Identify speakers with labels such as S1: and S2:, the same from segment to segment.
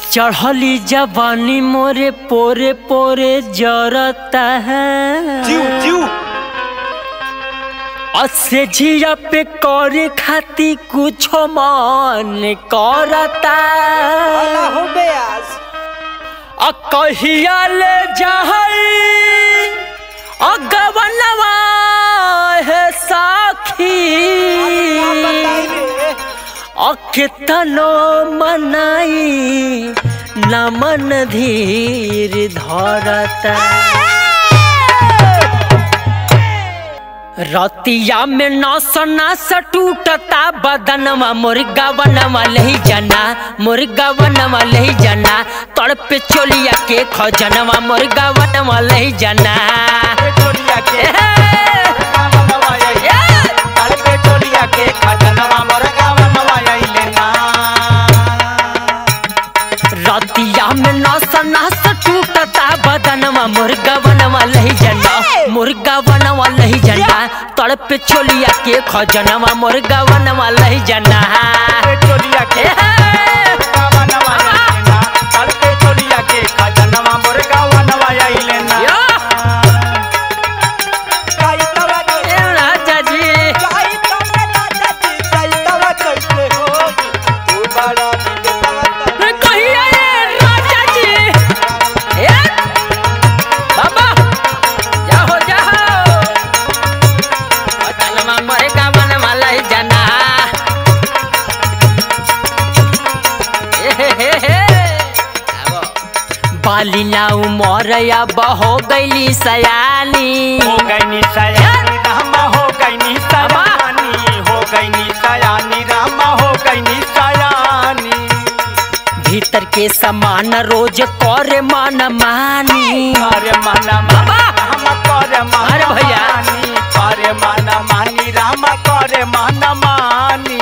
S1: चढ़ली जवानी मोरे पोरे पोरे जरता है से झिया पे करे खाती कुछ मन करता कहिया ले जाई अगवनवा है साखी कितनो मनाई न मन धीर धरता रतिया में नस नस टूटता बदनवा मुर्गा बनवा लही जना मुर्गा बनवा लही जना तड़पे चोलिया के खजनवा मुर्गा बनवा लही जना रतिया में नस नस टूटता बदनवा मुर्गा बनवा लही जना मुर्गा बनवा लही जना तड़पे चोलिया के खजनवा मुर्गा बनवा लही जना
S2: चोलिया के तड़पे चोलिया के खजनवा मुर्गा बनवा लेना
S1: राजा जी बाली ना उमरया बहो गईली सयानी
S2: हो गईनी सयानी रामा हो गईनी सयानी हो गईनी सयानी रामा हो गईनी सयानी
S1: भीतर के समान रोज करे मन मानी
S2: करे मन रामा करे मन
S1: भैया
S2: करे मन मानी रामा करे मन मानी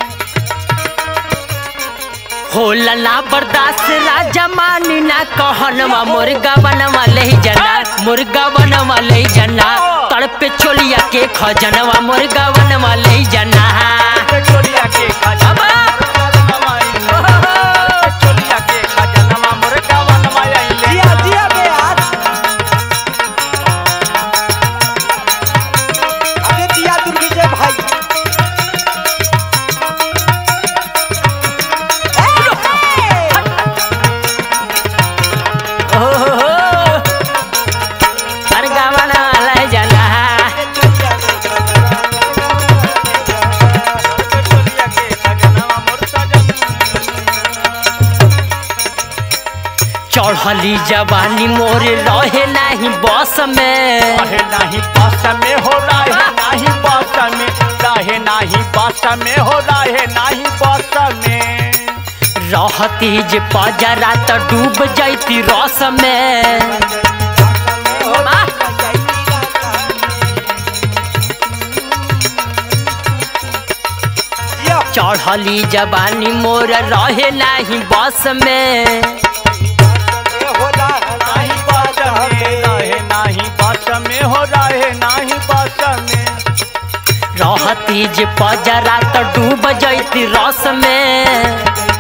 S1: होला ना बर्दाश्त राजा मानी ना कहनवा मुर्गा बनवा लही जना मुर्गा बनवा लही जना तड़पे चोलिया के खजनवा मुर्गा बनवा लही जना
S2: चोलिया के खजनवा चोलिया के खजनवा मुर्गा बनवा जिया जिया बे यार अरे दिया दुर्विजय भाई
S1: चढ़ली जवानी मोरे रहे नहीं बस में
S2: रहे नहीं बस में हो रहे नहीं बस में रहे नहीं बस में हो रहे नहीं बस में
S1: रहती जे पजरा तो डूब जाती रस में चढ़ली जवानी मोर रहे नहीं बस में
S2: में हो रहे नहीं बस में
S1: रहती जे पजरा तो डूब जाती रस में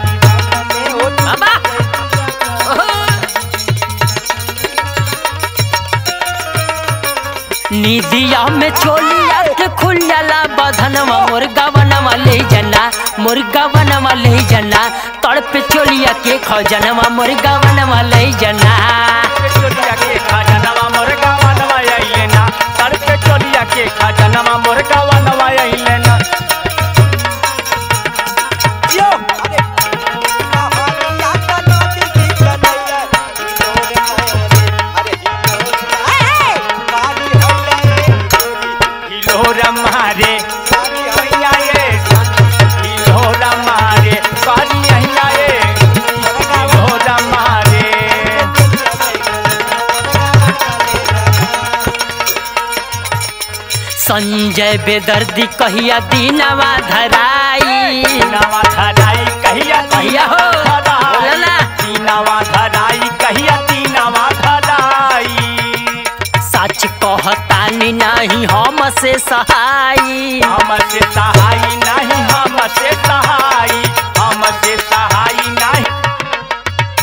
S1: निदिया में चोलिया के खुल जाला बधनवा मुर्गा बनवा ले जना मुर्गा बनवा ले जना तड़पे चोलिया के खजनवा मुर्गा बनवा ले जना
S2: चोलिया के खजनवा मुर्गा बनवा लेना तड़पे चोलिया के खजनवा मुर्गा बनवा लेना मारे
S1: संजय बेदर्दी कहिया दीनवा धराई
S2: दीनवा धराई कहिया
S1: कहिया हो बोलना
S2: दीनवा धराई कहिया दीनवा धराई
S1: सच कहतानी नहीं हम से सहाई
S2: हमसे सहाई नहीं हमसे सहाई हमसे सहाई नहीं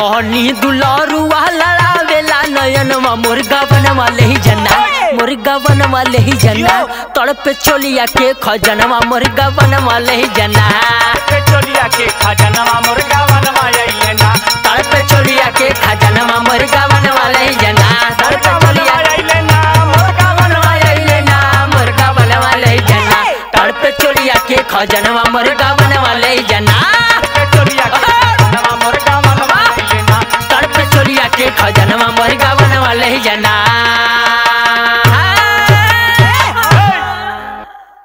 S1: धनी दुलारुआ लड़ावेला नयनवा मुर्गा बनवा ले जना मुर्गा बनवा ले जना तड़पे चोलिया के खजनवा मुर्गा बनवा ले जना
S2: चोलिया के खजनवा मुर्गा बनवा ले ना
S1: तड़पे चोलिया के खजनवा मुर्गा बनवा ले जना तड़पे चोलिया
S2: ले ना मुर्गा बनवा
S1: ले ना मुर्गा बनवा ले जना तड़पे चोलिया के खजनवा मुर्गा बनवा ले जना
S2: चोलिया के खजनवा मुर्गा बनवा ले ना
S1: तड़पे चोलिया के खजनवा मुर्गा बनवा ले जना।